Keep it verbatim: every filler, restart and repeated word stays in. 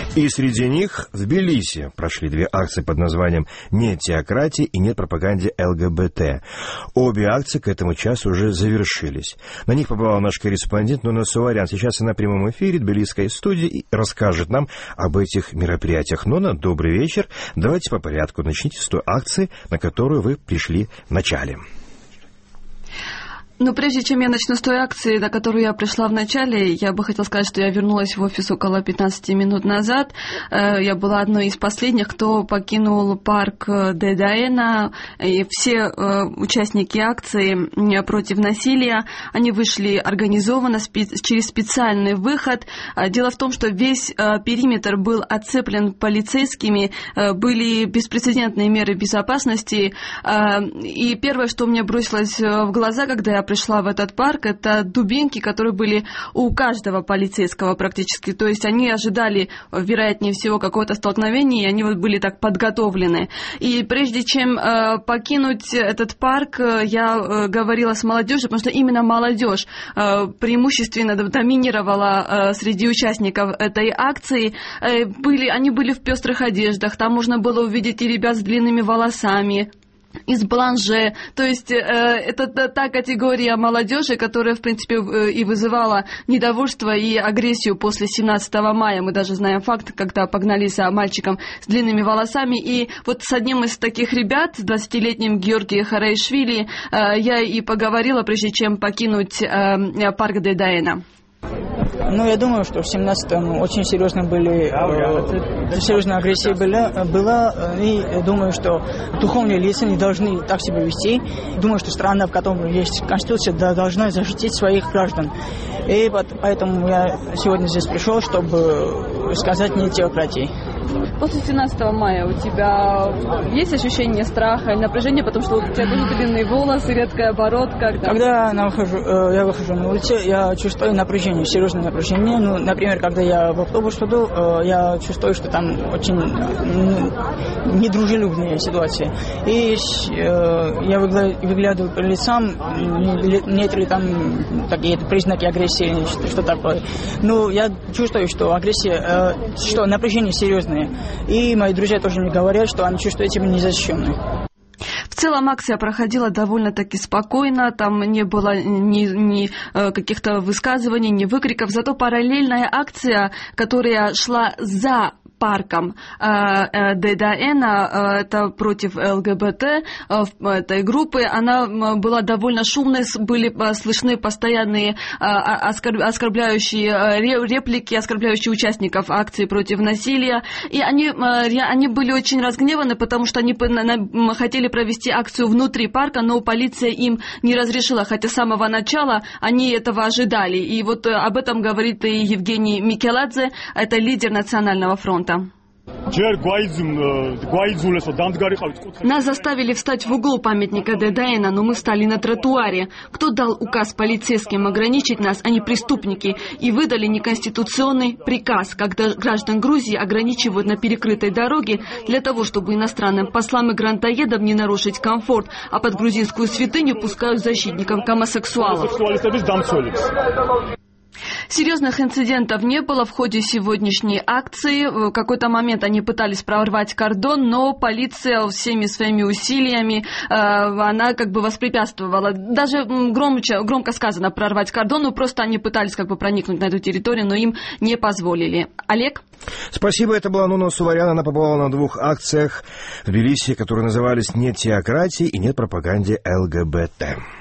И среди них в Тбилиси прошли две акции под названием «Нет теократии» и «Нет пропаганде ЛГБТ». Обе акции к этому часу уже завершились. На них побывал наш корреспондент Нуна Суварян. Сейчас она на прямом эфире тбилисской студии и расскажет нам об этих мероприятиях. Нуна, добрый вечер. Давайте по порядку. Начните с той акции, на которую вы пришли в начале. Ну, прежде чем я начну с той акции, на которую я пришла в начале, я бы хотела сказать, что я вернулась в офис около пятнадцати минут назад. Я была одной из последних, кто покинул парк Дедаэна. И все участники акции против насилия, они вышли организованно через специальный выход. Дело в том, что весь периметр был оцеплен полицейскими, были беспрецедентные меры безопасности. И первое, что мне бросилось в глаза, когда я пришла в этот парк, это дубинки, которые были у каждого полицейского практически. То есть они ожидали, вероятнее всего, какого-то столкновения, и они вот были так подготовлены. И прежде чем э, покинуть этот парк, я э, говорила с молодежью, потому что именно молодежь э, преимущественно доминировала э, среди участников этой акции. Э, были, они были в пестрых одеждах, там можно было увидеть и ребят с длинными волосами, из бланже, то есть э, это та категория молодежи, которая, в принципе, э, и вызывала недовольство и агрессию после семнадцатого мая. Мы даже знаем факт, когда погнались за мальчиком с длинными волосами. И вот с одним из таких ребят, двадцатилетним Георгием Хараишвили, э, я и поговорила, прежде чем покинуть э, парк Дедаэна. Ну, я думаю, что в семнадцатом очень серьезно были, э, серьезная агрессия была, была, и думаю, что духовные лица не должны так себя вести. Думаю, что страна, в которой есть Конституция, должна защитить своих граждан. И поэтому я сегодня здесь пришел, чтобы сказать «нет теократии». После семнадцатого мая у тебя есть ощущение страха или напряжения, потому что у тебя тоже длинные волосы, редкая бородка? Когда, когда я выхожу, я выхожу на улицу, я чувствую напряжение, серьезное напряжение. Ну, например, когда я в автобус иду, я чувствую, что там очень недружелюбная ситуация. И я выглядываю по лицам, нет ли там какие-то признаки агрессии, что такое. Ну, я чувствую, что агрессия, что напряжение серьезное. И мои друзья тоже мне говорят, что они чувствуют себя незащищенными. В целом акция проходила довольно-таки спокойно, там не было ни, ни каких-то высказываний, ни выкриков, зато параллельная акция, которая шла за парком Дедаэна, это против ЛГБТ, этой группы, она была довольно шумной, были слышны постоянные оскорбляющие реплики, оскорбляющие участников акции против насилия, и они, они были очень разгневаны, потому что они хотели провести акцию внутри парка, но полиция им не разрешила, хотя с самого начала они этого ожидали. И вот об этом говорит и Евгений Микеладзе, это лидер Национального фронта. Нас заставили встать в угол памятника Дедаэна, но мы стали на тротуаре. Кто дал указ полицейским ограничить нас, а не преступники, и выдали неконституционный приказ, когда граждан Грузии ограничивают на перекрытой дороге для того, чтобы иностранным послам и грантоедам не нарушить комфорт, а под грузинскую святыню пускают защитников гомосексуалов. Серьезных инцидентов не было в ходе сегодняшней акции. В какой-то момент они пытались прорвать кордон, но полиция всеми своими усилиями, э, она как бы воспрепятствовала. Даже громче, громко сказано прорвать кордон, но просто они пытались как бы проникнуть на эту территорию, но им не позволили. Олег? Спасибо, это была Нуна Суварян. Она побывала на двух акциях в Тбилиси, которые назывались «Нет теократии» и «Нет пропаганде ЛГБТ».